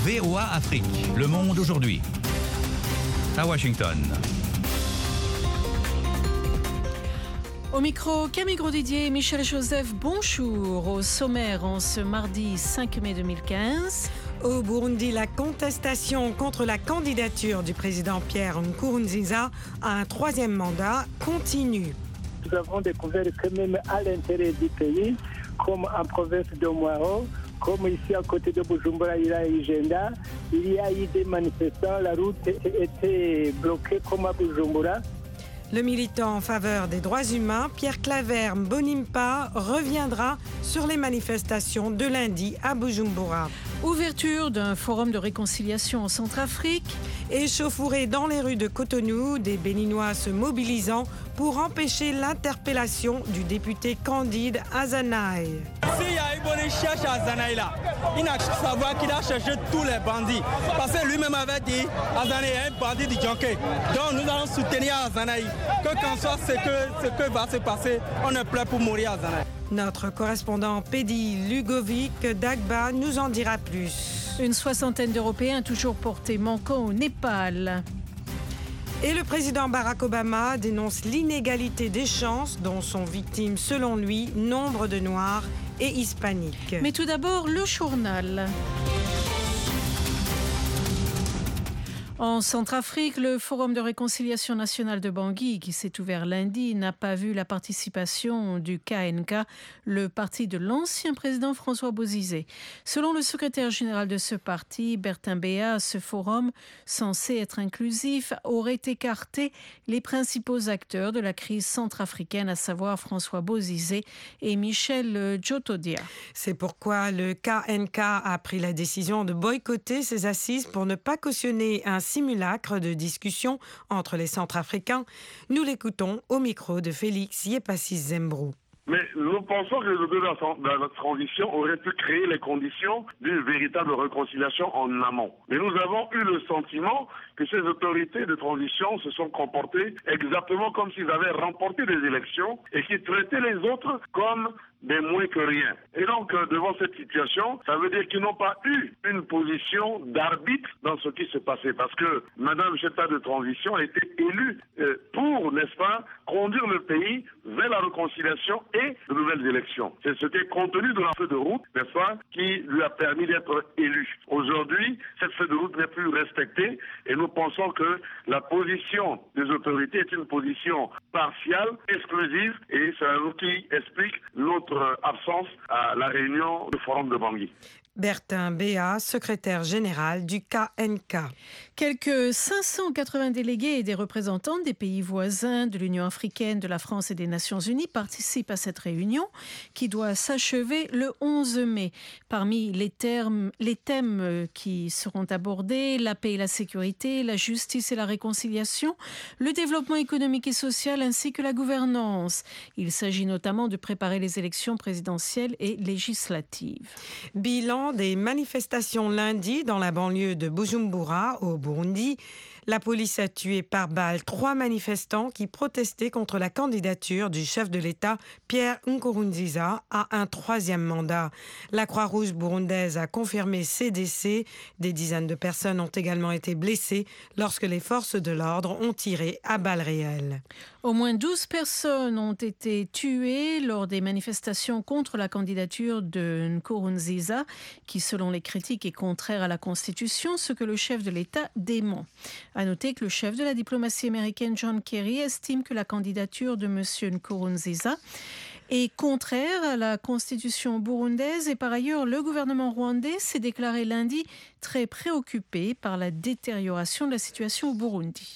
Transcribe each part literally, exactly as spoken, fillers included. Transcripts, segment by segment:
V O A Afrique, le monde aujourd'hui. À Washington. Au micro, Camille Grosdidier et Michel Joseph, bonjour. Au sommaire, en ce mardi cinq mai deux mille quinze. Au Burundi, la contestation contre la candidature du président Pierre Nkurunziza à un troisième mandat continue. Nous avons découvert que même à l'intérieur du pays, comme en province de Mwaro, comme ici à côté de Bujumbura, il y a Igenda, il y a eu des manifestants, la route était bloquée comme à Bujumbura. Le militant en faveur des droits humains, Pierre Claver Mbonimpa, reviendra sur les manifestations de lundi à Bujumbura. Ouverture d'un forum de réconciliation en Centrafrique. Échauffourée dans les rues de Cotonou, des Béninois se mobilisant pour empêcher l'interpellation du député Candide Azanaï. S'il y a une bonne cherche à Azanaï là, il n'a qu'à savoir qu'il a cherché tous les bandits. Parce que lui-même avait dit, Azanaï est un bandit du Djonké. Donc nous allons soutenir Azanaï. Que qu'en soit ce que, ce que va se passer, on est prêt pour mourir Azanaï. Notre correspondant Pedi Lugovic d'Agba nous en dira plus. Une soixantaine d'Européens toujours portés manquants au Népal. Et le président Barack Obama dénonce l'inégalité des chances dont sont victimes, selon lui, nombre de Noirs et Hispaniques. Mais tout d'abord, le journal. En Centrafrique, le Forum de réconciliation nationale de Bangui, qui s'est ouvert lundi, n'a pas vu la participation du K N K, le parti de l'ancien président François Bozizé. Selon le secrétaire général de ce parti, Bertin Béat, ce forum, censé être inclusif, aurait écarté les principaux acteurs de la crise centrafricaine, à savoir François Bozizé et Michel Djotodia. C'est pourquoi le K N K a pris la décision de boycotter ces assises pour ne pas cautionner un simulacre de discussion entre les Centrafricains. Nous l'écoutons au micro de Félix Yepassis Zembrou. Mais nous pensons que les autorités de la transition auraient pu créer les conditions d'une véritable réconciliation en amont. Mais nous avons eu le sentiment que ces autorités de transition se sont comportées exactement comme s'ils avaient remporté des élections et qui traitaient les autres comme des moins que rien. Et donc, euh, devant cette situation, ça veut dire qu'ils n'ont pas eu une position d'arbitre dans ce qui se passait. Parce que Madame Cheta de transition a été élue euh, pour, n'est-ce pas, conduire le pays vers la réconciliation et de nouvelles élections. C'est ce qui est contenu dans la feuille de route, n'est-ce pas, qui lui a permis d'être élu. Aujourd'hui, cette feuille de route n'est plus respectée et nous pensons que la position des autorités est une position partiale, exclusive, et c'est un qui explique notre absence à la réunion du Forum de Bangui. Bertin Béat, secrétaire général du K N K. Quelques cinq cent quatre-vingts délégués et des représentants des pays voisins de l'Union africaine, de la France et des Nations unies participent à cette réunion qui doit s'achever le onze mai. Parmi les, termes, les thèmes qui seront abordés, la paix et la sécurité, la justice et la réconciliation, le développement économique et social ainsi que la gouvernance. Il s'agit notamment de préparer les élections présidentielles et législatives. Bilan des manifestations lundi dans la banlieue de Bujumbura, au Burundi. La police a tué par balle trois manifestants qui protestaient contre la candidature du chef de l'État, Pierre Nkurunziza, à un troisième mandat. La Croix-Rouge burundaise a confirmé ces décès. Des dizaines de personnes ont également été blessées lorsque les forces de l'ordre ont tiré à balles réelles. Au moins douze personnes ont été tuées lors des manifestations contre la candidature de Nkurunziza, qui, selon les critiques, est contraire à la Constitution, ce que le chef de l'État dément. À noter que le chef de la diplomatie américaine, John Kerry, estime que la candidature de M. Nkurunziza est contraire à la constitution burundaise et par ailleurs, le gouvernement rwandais s'est déclaré lundi très préoccupé par la détérioration de la situation au Burundi.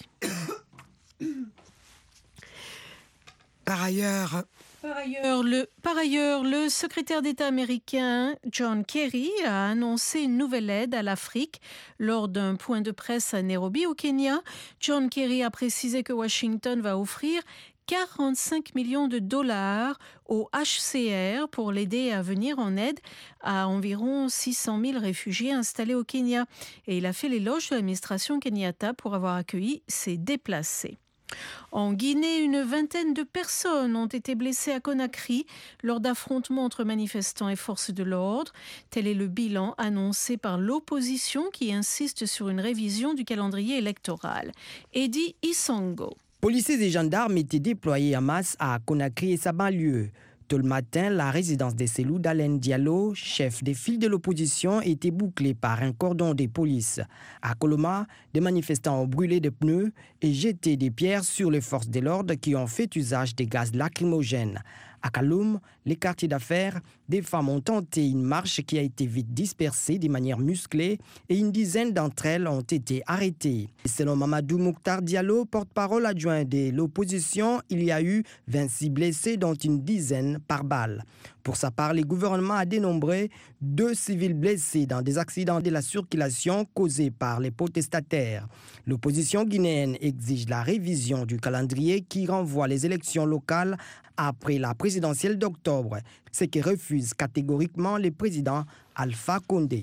Par ailleurs... Par ailleurs, le, par ailleurs, le secrétaire d'État américain John Kerry a annoncé une nouvelle aide à l'Afrique lors d'un point de presse à Nairobi, au Kenya. John Kerry a précisé que Washington va offrir quarante-cinq millions de dollars au H C R pour l'aider à venir en aide à environ six cent mille réfugiés installés au Kenya. Et il a fait l'éloge de l'administration Kenyatta pour avoir accueilli ces déplacés. En Guinée, une vingtaine de personnes ont été blessées à Conakry lors d'affrontements entre manifestants et forces de l'ordre. Tel est le bilan annoncé par l'opposition qui insiste sur une révision du calendrier électoral. Eddie Isango. Policiers et gendarmes étaient déployés en masse à Conakry et sa banlieue. Tôt le matin, la résidence des Selou d'Alain Diallo, chef des files de l'opposition, était bouclée par un cordon de police. À Koloma, des manifestants ont brûlé des pneus et jeté des pierres sur les forces de l'ordre qui ont fait usage des gaz lacrymogènes. À Kaloum, les quartiers d'affaires, des femmes ont tenté une marche qui a été vite dispersée de manière musclée et une dizaine d'entre elles ont été arrêtées. Selon Mamadou Mouktar Diallo, porte-parole adjoint de l'opposition, il y a eu vingt-six blessés, dont une dizaine par balle. Pour sa part, le gouvernement a dénombré deux civils blessés dans des accidents de la circulation causés par les protestataires. L'opposition guinéenne exige la révision du calendrier qui renvoie les élections locales après la présidentielle d'octobre, ce que refuse catégoriquement le président Alpha Condé.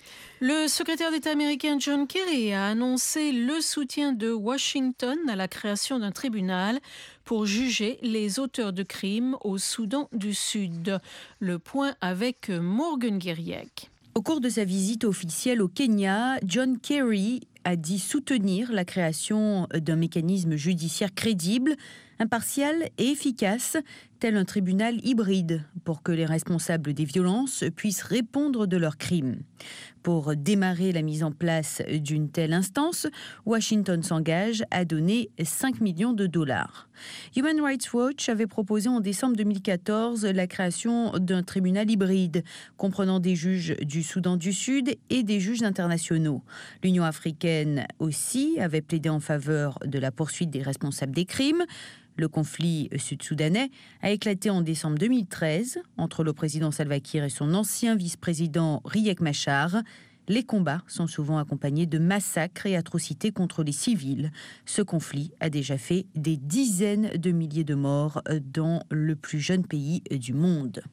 Le secrétaire d'État américain John Kerry a annoncé le soutien de Washington à la création d'un tribunal pour juger les auteurs de crimes au Soudan du Sud. Le point avec Morgan Guiriec. Au cours de sa visite officielle au Kenya, John Kerry a dit soutenir la création d'un mécanisme judiciaire crédible, impartial et efficace, tel un tribunal hybride, pour que les responsables des violences puissent répondre de leurs crimes. Pour démarrer la mise en place d'une telle instance, Washington s'engage à donner cinq millions de dollars. Human Rights Watch avait proposé en décembre deux mille quatorze la création d'un tribunal hybride, comprenant des juges du Soudan du Sud et des juges internationaux. L'Union africaine aussi avait plaidé en faveur de la poursuite des responsables des crimes. Le conflit sud-soudanais a éclaté en décembre deux mille treize entre le président Salva Kiir et son ancien vice-président Riek Machar. Les combats sont souvent accompagnés de massacres et atrocités contre les civils. Ce conflit a déjà fait des dizaines de milliers de morts dans le plus jeune pays du monde.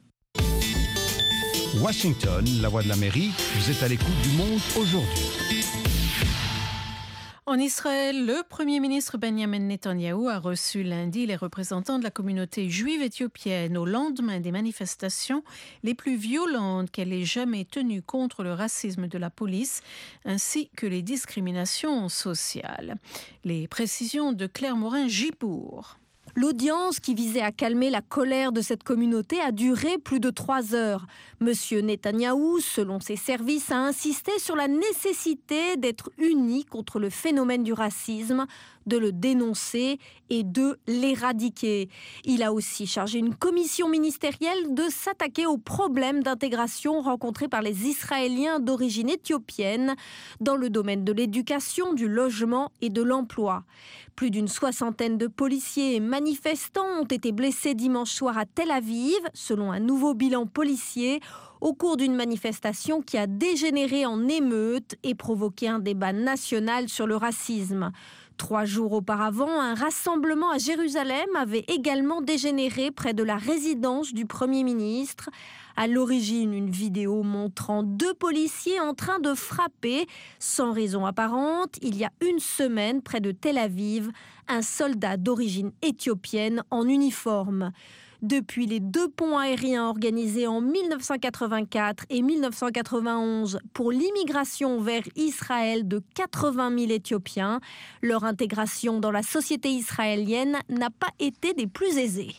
Washington, la voix de l'Amérique, vous êtes à l'écoute du Monde aujourd'hui. En Israël, le Premier ministre Benjamin Netanyahou a reçu lundi les représentants de la communauté juive éthiopienne au lendemain des manifestations les plus violentes qu'elle ait jamais tenues contre le racisme de la police ainsi que les discriminations sociales. Les précisions de Claire Morin-Gibourg. L'audience qui visait à calmer la colère de cette communauté a duré plus de trois heures. Monsieur Netanyahou, selon ses services, a insisté sur la nécessité d'être unis contre le phénomène du racisme, de le dénoncer et de l'éradiquer. Il a aussi chargé une commission ministérielle de s'attaquer aux problèmes d'intégration rencontrés par les Israéliens d'origine éthiopienne dans le domaine de l'éducation, du logement et de l'emploi. Plus d'une soixantaine de policiers et manifestants ont été blessés dimanche soir à Tel Aviv, selon un nouveau bilan policier, au cours d'une manifestation qui a dégénéré en émeute et provoqué un débat national sur le racisme. Trois jours auparavant, un rassemblement à Jérusalem avait également dégénéré près de la résidence du Premier ministre. À l'origine, une vidéo montrant deux policiers en train de frapper, sans raison apparente, il y a une semaine, près de Tel Aviv, un soldat d'origine éthiopienne en uniforme. Depuis les deux ponts aériens organisés en mille neuf cent quatre-vingt-quatre et mille neuf cent quatre-vingt-onze pour l'immigration vers Israël de quatre-vingt mille Éthiopiens, leur intégration dans la société israélienne n'a pas été des plus aisées.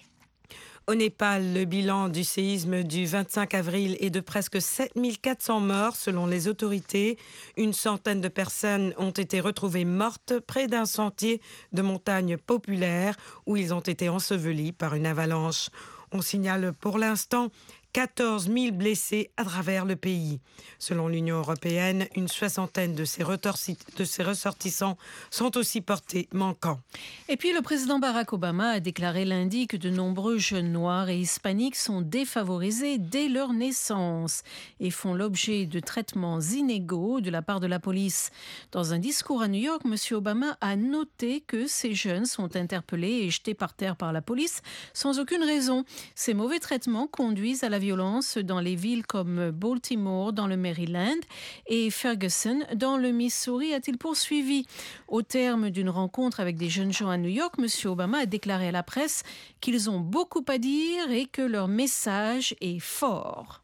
Au Népal, le bilan du séisme du vingt-cinq avril est de presque sept mille quatre cents morts selon les autorités. Une centaine de personnes ont été retrouvées mortes près d'un sentier de montagne populaire où ils ont été ensevelis par une avalanche. On signale pour l'instant quatorze mille blessés à travers le pays. Selon l'Union européenne, une soixantaine de ses, de ses ressortissants sont aussi portés manquants. Et puis le président Barack Obama a déclaré lundi que de nombreux jeunes noirs et hispaniques sont défavorisés dès leur naissance et font l'objet de traitements inégaux de la part de la police. Dans un discours à New York, M. Obama a noté que ces jeunes sont interpellés et jetés par terre par la police sans aucune raison. Ces mauvais traitements conduisent à la la violence dans les villes comme Baltimore dans le Maryland et Ferguson dans le Missouri, a-t-il poursuivi. Au terme d'une rencontre avec des jeunes gens à New York, M. Obama a déclaré à la presse qu'ils ont beaucoup à dire et que leur message est fort.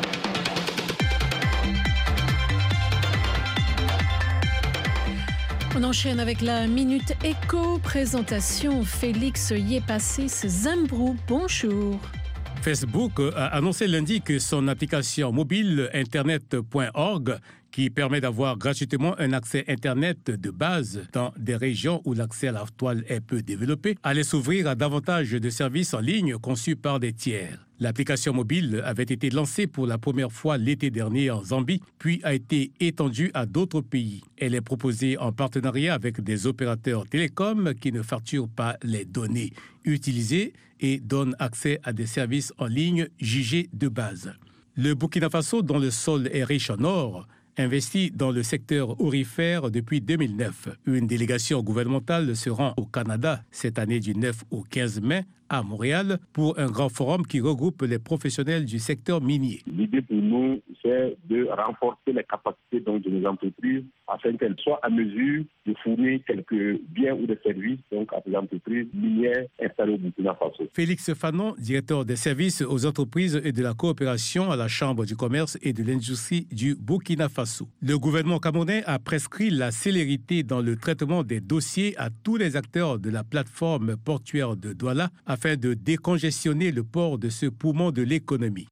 On enchaîne avec la Minute Éco. Présentation Félix Yepassis Zambrou. Bonjour. Facebook a annoncé lundi que son application mobile internet point org, qui permet d'avoir gratuitement un accès Internet de base dans des régions où l'accès à la toile est peu développé, allait s'ouvrir à davantage de services en ligne conçus par des tiers. L'application mobile avait été lancée pour la première fois l'été dernier en Zambie, puis a été étendue à d'autres pays. Elle est proposée en partenariat avec des opérateurs télécoms qui ne facturent pas les données utilisées et donnent accès à des services en ligne jugés de base. Le Burkina Faso, dont le sol est riche en or, investi dans le secteur aurifère depuis deux mille neuf. Une délégation gouvernementale se rend au Canada cette année du neuf au quinze mai à Montréal pour un grand forum qui regroupe les professionnels du secteur minier. L'idée pour nous, c'est de renforcer les capacités donc, de nos entreprises afin qu'elles soient à mesure de fournir quelques biens ou des services donc, à des entreprises minières installées au Burkina Faso. Félix Fanon, directeur des services aux entreprises et de la coopération à la Chambre du commerce et de l'industrie du Burkina Faso. Le gouvernement camerounais a prescrit la célérité dans le traitement des dossiers à tous les acteurs de la plateforme portuaire de Douala afin de décongestionner le port de ce poumon de l'économie.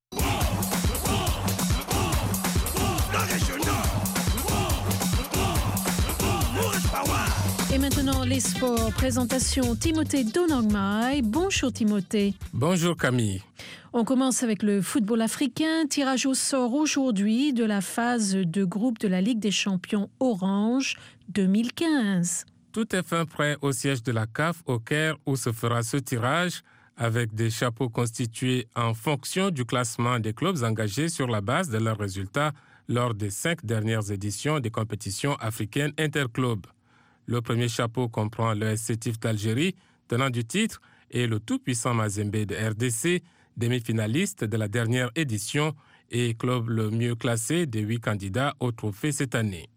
Et maintenant, les sports. Présentation Timothée Donogmaï. Bonjour Timothée. Bonjour Camille. On commence avec le football africain. Tirage au sort aujourd'hui de la phase de groupe de la Ligue des champions Orange deux mille quinze. Tout est fin prêt au siège de la C A F au Caire où se fera ce tirage avec des chapeaux constitués en fonction du classement des clubs engagés sur la base de leurs résultats lors des cinq dernières éditions des compétitions africaines interclubs. Le premier chapeau comprend le S C Tif d'Algérie, tenant du titre, et le tout-puissant Mazembe de R D C, demi-finaliste de la dernière édition et club le mieux classé des huit candidats au trophée cette année.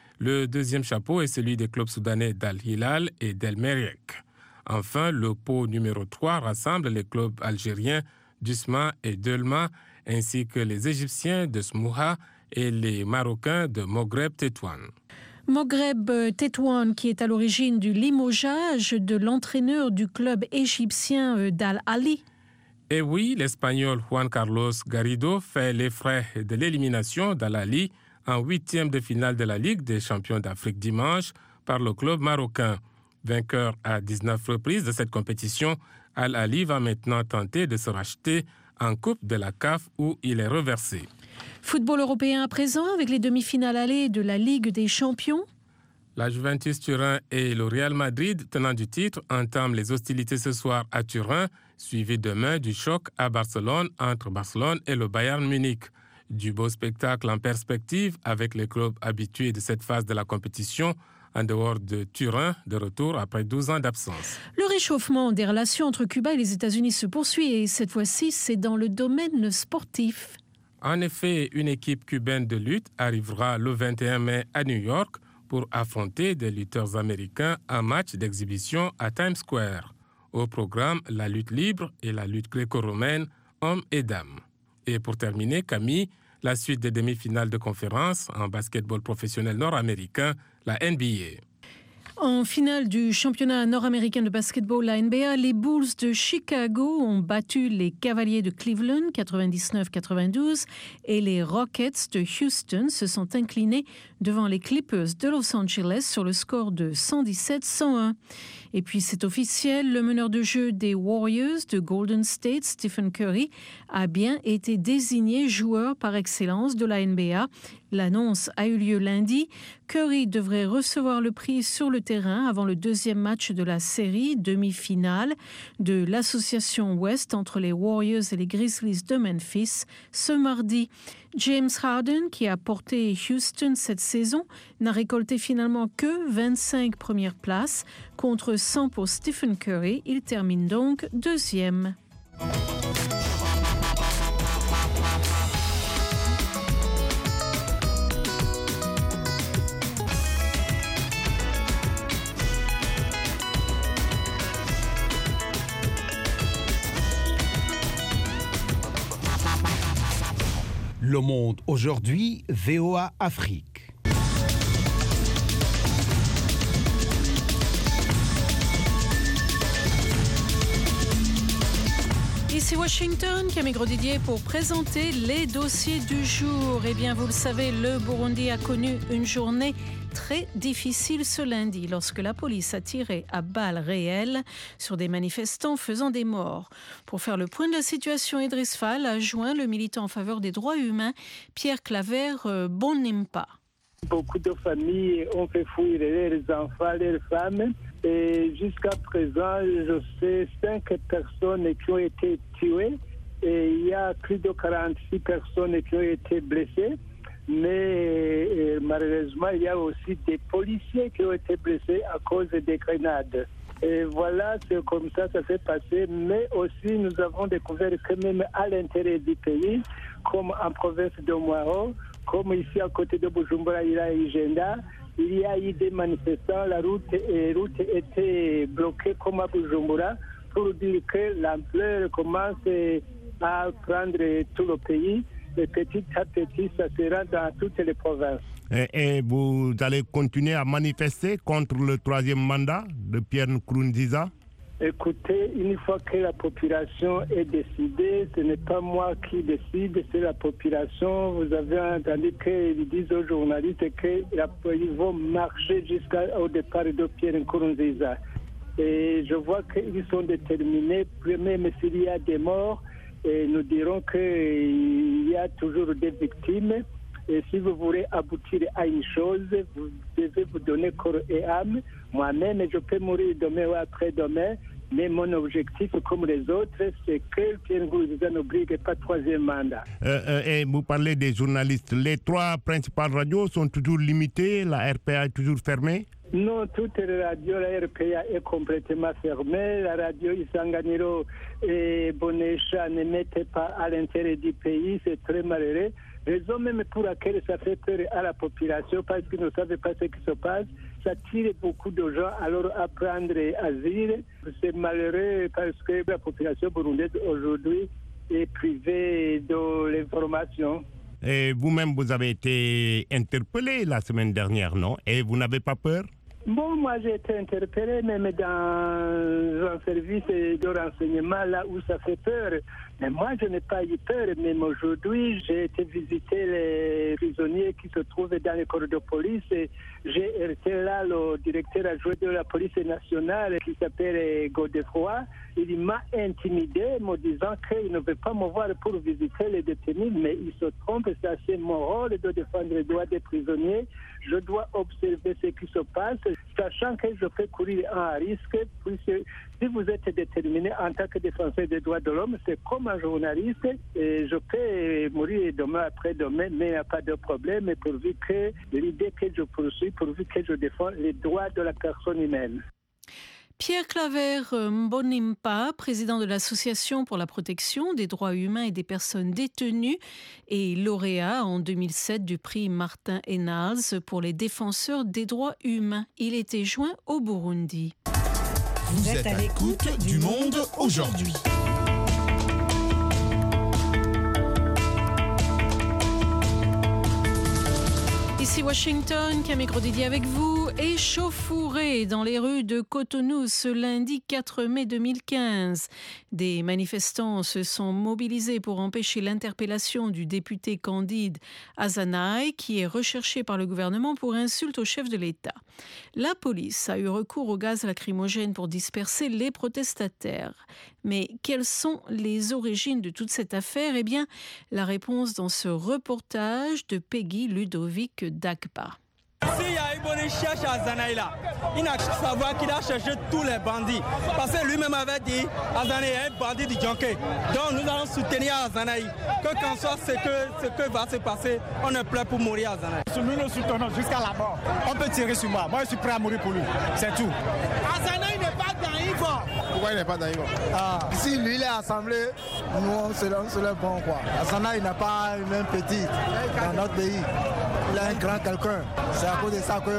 Le deuxième chapeau est celui des clubs soudanais d'Al-Hilal et d'El Merreikh. Enfin, le pot numéro trois rassemble les clubs algériens d'Usma et d'Elma, ainsi que les Égyptiens de Smouha et les Marocains de Maghreb Tétouan. Maghreb Tétouan, qui est à l'origine du limogeage de l'entraîneur du club égyptien d'Al-Ali. Et oui, l'Espagnol Juan Carlos Garrido fait les frais de l'élimination d'Al-Ali en huitième de finale de la Ligue des champions d'Afrique dimanche par le club marocain. Vainqueur à dix-neuf reprises de cette compétition, Al-Ali va maintenant tenter de se racheter en Coupe de la C A F où il est reversé. Football européen à présent avec les demi-finales allées de la Ligue des champions. La Juventus Turin et le Real Madrid, tenant du titre, entament les hostilités ce soir à Turin, suivi demain du choc à Barcelone entre Barcelone et le Bayern Munich. Du beau spectacle en perspective avec les clubs habitués de cette phase de la compétition en dehors de Turin, de retour après douze ans d'absence. Le réchauffement des relations entre Cuba et les États-Unis se poursuit et cette fois-ci, c'est dans le domaine sportif. En effet, une équipe cubaine de lutte arrivera le vingt et un mai à New York pour affronter des lutteurs américains en match d'exhibition à Times Square. Au programme, la lutte libre et la lutte gréco-romaine, hommes et dames. Et pour terminer, Camille, la suite des demi-finales de conférence en basketball professionnel nord-américain, la N B A. En finale du championnat nord-américain de basketball, la N B A, les Bulls de Chicago ont battu les Cavaliers de Cleveland quatre-vingt-dix-neuf à quatre-vingt-douze et les Rockets de Houston se sont inclinés devant les Clippers de Los Angeles sur le score de cent dix-sept à cent un. Et puis c'est officiel, le meneur de jeu des Warriors de Golden State, Stephen Curry, a bien été désigné joueur par excellence de la N B A. L'annonce a eu lieu lundi. Curry devrait recevoir le prix sur le terrain avant le deuxième match de la série demi-finale de l'association Ouest entre les Warriors et les Grizzlies de Memphis ce mardi. James Harden, qui a porté Houston cette saison, n'a récolté finalement que vingt-cinq premières places contre cent pour Stephen Curry. Il termine donc deuxième. Le Monde aujourd'hui, V O A Afrique. Ici Washington, Camille Grosdidier pour présenter les dossiers du jour. Eh bien, vous le savez, le Burundi a connu une journée très difficile ce lundi lorsque la police a tiré à balles réelles sur des manifestants faisant des morts. Pour faire le point de la situation, Idriss Fall a joint le militant en faveur des droits humains Pierre Claver Mbonimpa. Beaucoup de familles ont fait fuir leurs enfants, leurs femmes. Et jusqu'à présent, je sais cinq personnes qui ont été tuées et il y a plus de quarante-six personnes qui ont été blessées. Mais malheureusement, il y a aussi des policiers qui ont été blessés à cause des grenades. Et voilà, c'est comme ça que ça s'est passé. Mais aussi, nous avons découvert que même à l'intérieur du pays, comme en province de Mwaro, comme ici à côté de Bujumbura, il y a Igenda, il y a eu des manifestants, la route, et route était bloquée comme à Bujumbura pour dire que l'ampleur commence à prendre tout le pays et petit à petit ça sera dans toutes les provinces. Et, et vous allez continuer à manifester contre le troisième mandat de Pierre Nkurunziza? Écoutez, une fois que la population est décidée, ce n'est pas moi qui décide, c'est la population. Vous avez entendu qu'ils disent aux journalistes qu'ils vont marcher jusqu'au départ de Pierre Nkurunziza. Et je vois qu'ils sont déterminés, même s'il y a des morts, et nous dirons qu'il y a toujours des victimes. Et si vous voulez aboutir à une chose, vous devez vous donner corps et âme. Moi-même, je peux mourir demain ou après-demain, mais mon objectif, comme les autres, c'est que Pierre Nkurunziza n'oblige pas troisième mandat. Euh, euh, et vous parlez des journalistes. Les trois principales radios sont toujours limitées, la R P A est toujours fermée? Non, toutes les radios, la R P A est complètement fermée. La radio Isanganiro et Bonesha ne mettent pas à l'intérieur du pays, c'est très malheureux. Raison même pour laquelle ça fait peur à la population parce qu'ils ne savent pas ce qui se passe. Ça tire beaucoup de gens alors à prendre asile. C'est malheureux parce que la population burundaise aujourd'hui est privée de l'information. Et vous-même, vous avez été interpellé la semaine dernière, non? Et vous n'avez pas peur? Bon, moi j'ai été interpellé même dans un service de renseignement là où ça fait peur. Mais moi je n'ai pas eu peur. Même aujourd'hui, j'ai été visiter les prisonniers qui se trouvent dans les corps de police. J'ai été là, le directeur adjoint de la police nationale qui s'appelle Godefroy. Il m'a intimidé, me disant qu'il ne veut pas me voir pour visiter les détenus, mais il se trompe, c'est mon rôle de défendre les droits des prisonniers. Je dois observer ce qui se passe, sachant que je peux courir un risque, puisque si vous êtes déterminé en tant que défenseur des droits de l'homme, c'est comme un journaliste, et je peux mourir demain après-demain, mais il n'y a pas de problème, pourvu que l'idée que je poursuis, pourvu que je défends les droits de la personne humaine. Pierre Claver Mbonimpa, président de l'Association pour la protection des droits humains et des personnes détenues et lauréat en deux mille sept du prix Martin Ennals pour les défenseurs des droits humains. Il était joint au Burundi. Vous êtes à l'écoute du Monde aujourd'hui. Ici Washington, Camille Grosdidier avec vous. Échauffourée dans les rues de Cotonou ce lundi quatre mai deux mille quinze. Des manifestants se sont mobilisés pour empêcher l'interpellation du député Candide Azanaï qui est recherché par le gouvernement pour insulte au chef de l'État. La police a eu recours au gaz lacrymogène pour disperser les protestataires. Mais quelles sont les origines de toute cette affaire? Eh bien, la réponse dans ce reportage de Peggy Ludovic Dagba. Si Yaïboni cherche Azanaï là, il n'a qu'à savoir qu'il a cherché tous les bandits. Parce que lui-même avait dit Azanaï est un bandit du Djonké. Donc nous allons soutenir Azanaï. Que qu'en soit ce que, ce que va se passer, on est prêt pour mourir Azanaï. Nous le soutenons jusqu'à la mort. On peut tirer sur moi. Moi je suis prêt à mourir pour lui. C'est tout. Azanaï n'est pas dans Ivo. Pourquoi il n'est pas dans Ivo? Ah, si lui il est assemblé, nous on se le bon quoi. Azanaï n'a pas une main petite dans notre pays. il a un grand quelqu'un. C'est à cause de ça qu'on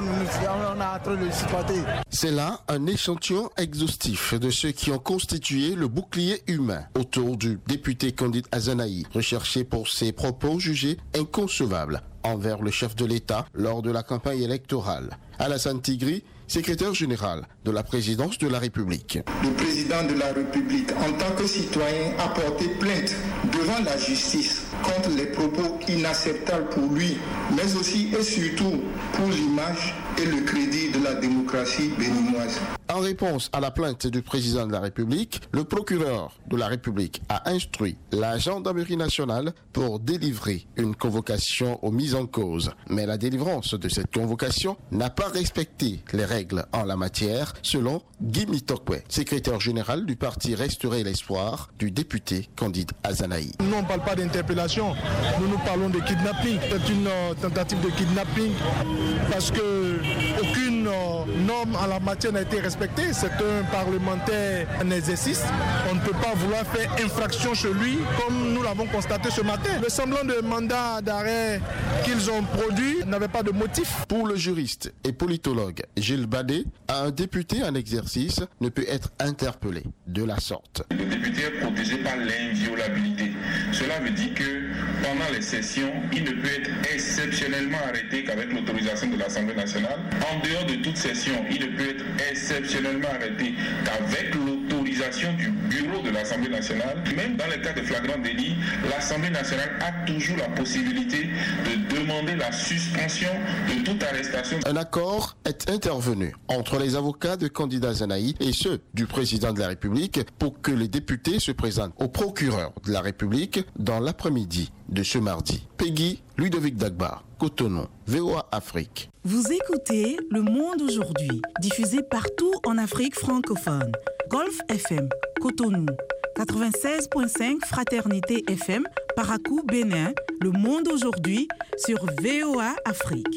on a en train de le supporter. C'est là un échantillon exhaustif de ceux qui ont constitué le bouclier humain autour du député Candide Azanahi, recherché pour ses propos jugés inconcevables envers le chef de l'État lors de la campagne électorale. Alassane Tigri, secrétaire général de la présidence de la République. Le président de la République, en tant que citoyen, a porté plainte devant la justice contre les propos inacceptables pour lui, mais aussi et surtout pour l'image et le crédit de la démocratie béninoise. En réponse à la plainte du président de la République, le procureur de la République a instruit la gendarmerie nationale pour délivrer une convocation aux mises en cause. Mais la délivrance de cette convocation n'a pas respecté les règles en la matière, selon Guy Mitokwe, secrétaire général du parti Restaurer l'espoir du député Candide Azanahi. Nous, on ne parle pas d'interpellation, nous nous parlons de kidnapping. C'est une euh, tentative de kidnapping parce que aucune euh, norme en la matière n'a été respectée. C'est un parlementaire en exercice. On ne peut pas vouloir faire infraction chez lui comme nous l'avons constaté ce matin. Le semblant de mandat d'arrêt qu'ils ont produit n'avait pas de motif. Pour le juriste et politologue Gilles Badé, un député en exercice ne peut être interpellé de la sorte. Le député est protégé par l'inviolabilité. Cela veut dire que pendant les sessions, il ne peut être exceptionnellement arrêté qu'avec l'autorisation de l'Assemblée nationale. En dehors de toute session, il ne peut être exceptionnellement arrêté qu'avec l'autorisation du bureau de l'Assemblée nationale. Même dans les cas de flagrant délit, l'Assemblée nationale a toujours la possibilité de demander la suspension de toute arrestation. Un accord est intervenu entre les avocats de Candide Azanahi et ceux du président de la République pour que les députés se présentent au procureur de la République dans l'après-midi de ce mardi. Peggy Ludovic Dagba, Cotonou, V O A Afrique. Vous écoutez Le Monde aujourd'hui, diffusé partout en Afrique francophone. Golf F M, Cotonou, quatre-vingt-seize virgule cinq Fraternité F M, Parakou, Bénin. Le Monde aujourd'hui sur V O A Afrique.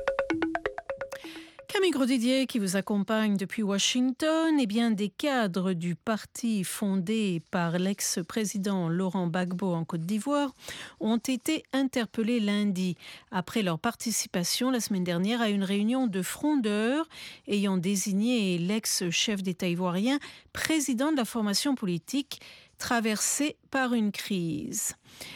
Camille Grosdidier qui vous accompagne depuis Washington, et bien des cadres du parti fondé par l'ex-président Laurent Gbagbo en Côte d'Ivoire ont été interpellés lundi après leur participation la semaine dernière à une réunion de frondeurs ayant désigné l'ex-chef d'État ivoirien président de la formation politique traversée par une crise.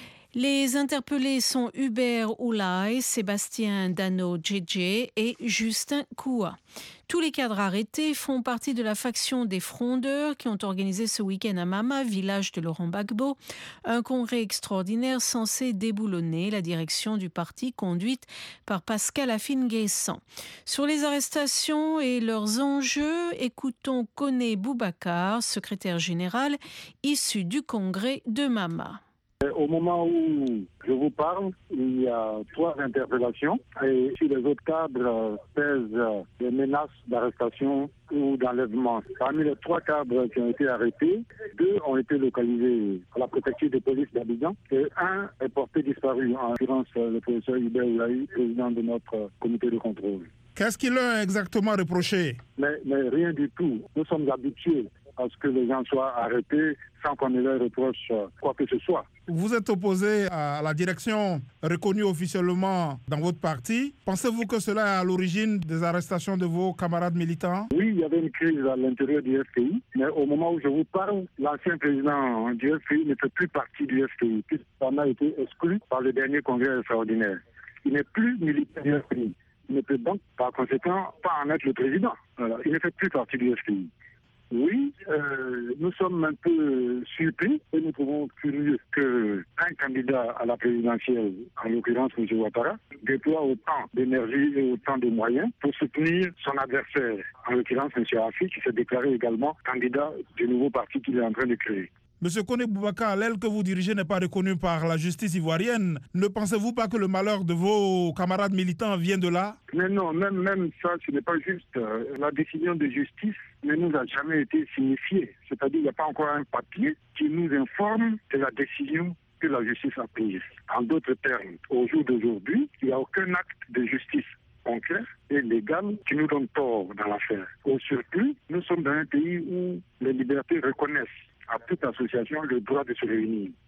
Les interpellés sont Hubert Oulay, Sébastien Dano-Djedje et Justin Koua. Tous les cadres arrêtés font partie de la faction des frondeurs qui ont organisé ce week-end à Mama, village de Laurent Gbagbo, un congrès extraordinaire censé déboulonner la direction du parti conduite par Pascal Afine-Guessan. Sur les arrestations et leurs enjeux, écoutons Koné Boubacar, secrétaire général issu du congrès de Mama. Au moment où je vous parle, il y a trois interpellations et sur les autres cadres pèsent des menaces d'arrestation ou d'enlèvement. Parmi les trois cadres qui ont été arrêtés, deux ont été localisés à la préfecture de police d'Abidjan et un est porté disparu, en l'occurrence le professeur Hubert Oulaye, président de notre comité de contrôle. Qu'est-ce qu'ils leur ont exactement reproché? mais, mais rien du tout. Nous sommes habitués à ce que les gens soient arrêtés sans qu'on ne leur reproche quoi que ce soit. Vous êtes opposé à la direction reconnue officiellement dans votre parti. Pensez-vous que cela est à l'origine des arrestations de vos camarades militants? Oui, il y avait une crise à l'intérieur du F P I, mais au moment où je vous parle, l'ancien président du F P I ne fait plus partie du F P I, puisqu'il a été exclu par le dernier congrès extraordinaire. Il n'est plus militaire du F P I. Il ne peut donc, par conséquent, pas en être le président. Voilà. Il ne fait plus partie du F P I. Oui, euh, nous sommes un peu surpris et nous trouvons curieux qu'un candidat à la présidentielle, en l'occurrence M. Ouattara, déploie autant d'énergie et autant de moyens pour soutenir son adversaire, en l'occurrence M. Afi, qui s'est déclaré également candidat du nouveau parti qu'il est en train de créer. Monsieur Koné Boubacar, l'aile que vous dirigez n'est pas reconnue par la justice ivoirienne. Ne pensez-vous pas que le malheur de vos camarades militants vient de là? Mais non, même, même ça, ce n'est pas juste. La décision de justice ne nous a jamais été signifiée. C'est-à-dire qu'il n'y a pas encore un papier qui nous informe de la décision que la justice a prise. En d'autres termes, au jour d'aujourd'hui, il n'y a aucun acte de justice concret et légal qui nous donne tort dans l'affaire. Au surplus, nous sommes dans un pays où les libertés reconnaissent à toute association le droit de se réunir.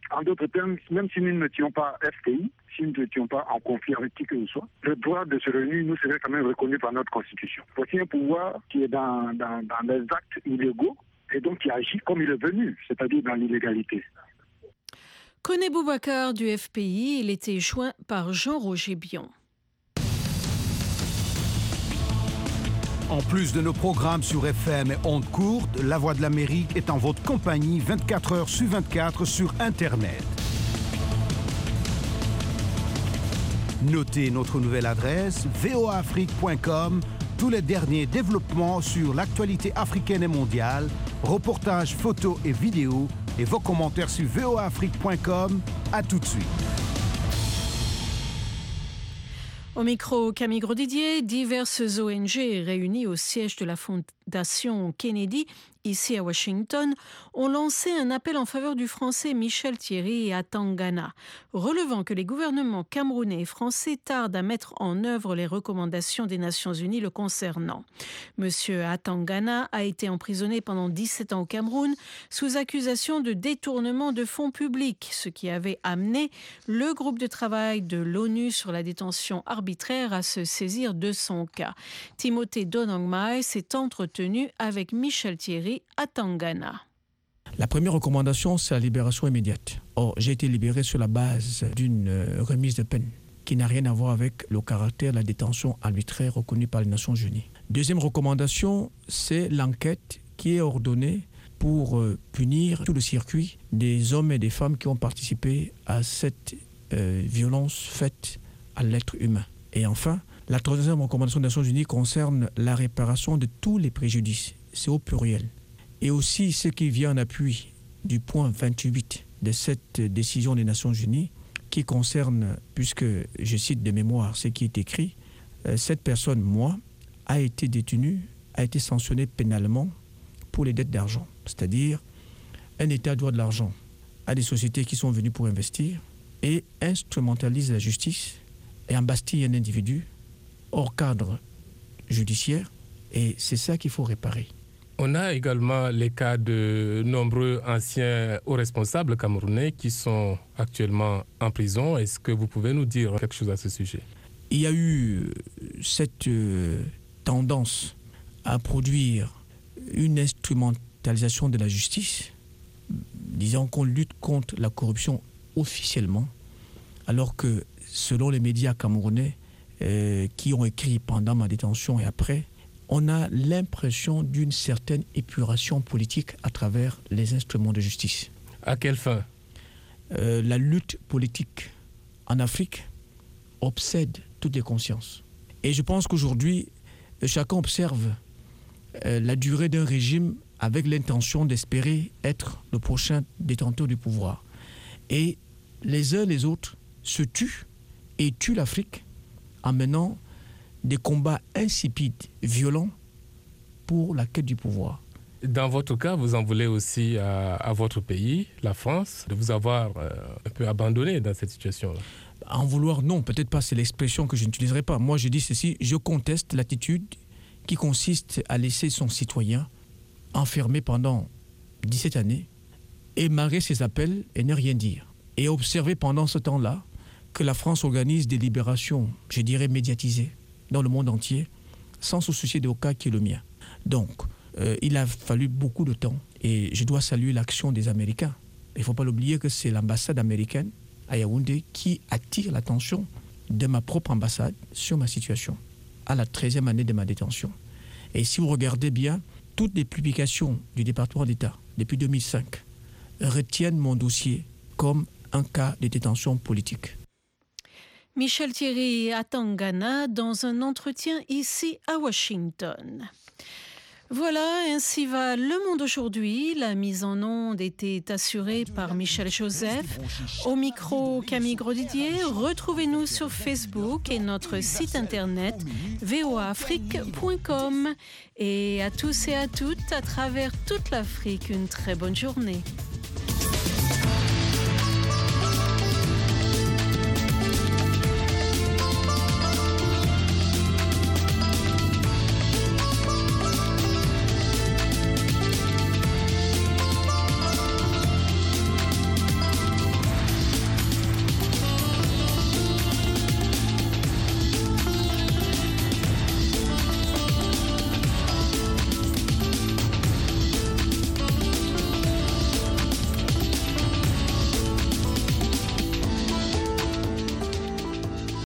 En d'autres termes, même si nous n'étions pas F T I, si nous n'étions pas en conflit avec qui que ce soit, le droit de se réunir nous serait quand même reconnu par notre Constitution. Voici un pouvoir qui est dans, dans, dans les actes illégaux et donc qui agit comme il est venu, c'est-à-dire dans l'illégalité. Koné Boubacar du F P I, il était joint par Jean-Roger Bion. En plus de nos programmes sur F M et ondes courtes, La Voix de l'Amérique est en votre compagnie vingt-quatre heures sur vingt-quatre sur Internet. Notez notre nouvelle adresse v o a afrique point com, tous les derniers développements sur l'actualité africaine et mondiale, reportages, photos et vidéos, et vos commentaires sur v o a afrique point com. À tout de suite. Au micro, Camille Grosdidier, diverses O N G réunies au siège de la Fondation Kennedy, ici à Washington, ont lancé un appel en faveur du Français Michel Thierry à Tangana, relevant que les gouvernements camerounais et français tardent à mettre en œuvre les recommandations des Nations Unies le concernant. Monsieur Atangana a été emprisonné pendant dix-sept ans au Cameroun sous accusation de détournement de fonds publics, ce qui avait amené le groupe de travail de l'ONU sur la détention arbitraire à se saisir de son cas. Timothée Donangmai s'est entretenu avec Michel Thierry à Tangana. La première recommandation, c'est la libération immédiate. Or, j'ai été libéré sur la base d'une remise de peine qui n'a rien à voir avec le caractère de la détention arbitraire reconnue par les Nations Unies. Deuxième recommandation, c'est l'enquête qui est ordonnée pour euh, punir tout le circuit des hommes et des femmes qui ont participé à cette euh, violence faite à l'être humain. Et enfin, la troisième recommandation des Nations Unies concerne la réparation de tous les préjudices. C'est au pluriel. Et aussi ce qui vient en appui du point vingt-huit de cette décision des Nations Unies qui concerne, puisque je cite de mémoire ce qui est écrit, euh, cette personne, moi, a été détenue, a été sanctionnée pénalement pour les dettes d'argent. C'est-à-dire, un État doit de l'argent à des sociétés qui sont venues pour investir et instrumentalise la justice et embastille un individu hors cadre judiciaire. Et c'est ça qu'il faut réparer. On a également les cas de nombreux anciens hauts responsables camerounais qui sont actuellement en prison. Est-ce que vous pouvez nous dire quelque chose à ce sujet? Il y a eu cette euh, tendance à produire une instrumentalisation de la justice, disant qu'on lutte contre la corruption officiellement, alors que selon les médias camerounais euh, qui ont écrit pendant ma détention et après, on a l'impression d'une certaine épuration politique à travers les instruments de justice. À quelle fin? euh, La lutte politique en Afrique obsède toutes les consciences. Et je pense qu'aujourd'hui, chacun observe euh, la durée d'un régime avec l'intention d'espérer être le prochain détenteur du pouvoir. Et les uns les autres se tuent et tuent l'Afrique en menant des combats insipides, violents, pour la quête du pouvoir. Dans votre cas, vous en voulez aussi à, à votre pays, la France, de vous avoir euh, un peu abandonné dans cette situation-là. En vouloir, non, peut-être pas, c'est l'expression que je n'utiliserai pas. Moi, je dis ceci, je conteste l'attitude qui consiste à laisser son citoyen enfermé pendant dix-sept années, émarrer ses appels et ne rien dire. Et observer pendant ce temps-là que la France organise des libérations, je dirais, médiatisées, dans le monde entier, sans se soucier de cas qui est le mien. Donc, euh, il a fallu beaucoup de temps et je dois saluer l'action des Américains. Il ne faut pas l'oublier que c'est l'ambassade américaine à Yaoundé qui attire l'attention de ma propre ambassade sur ma situation, à la treizième année de ma détention. Et si vous regardez bien, toutes les publications du département d'État depuis deux mille cinq retiennent mon dossier comme un cas de détention politique. Michel Thierry à Tangana dans un entretien ici à Washington. Voilà, ainsi va Le Monde aujourd'hui. La mise en onde était assurée par Michel Joseph. Au micro, Camille Grosdidier. Retrouvez-nous sur Facebook et notre site internet v o a afrique point com. Et à tous et à toutes, à travers toute l'Afrique, une très bonne journée.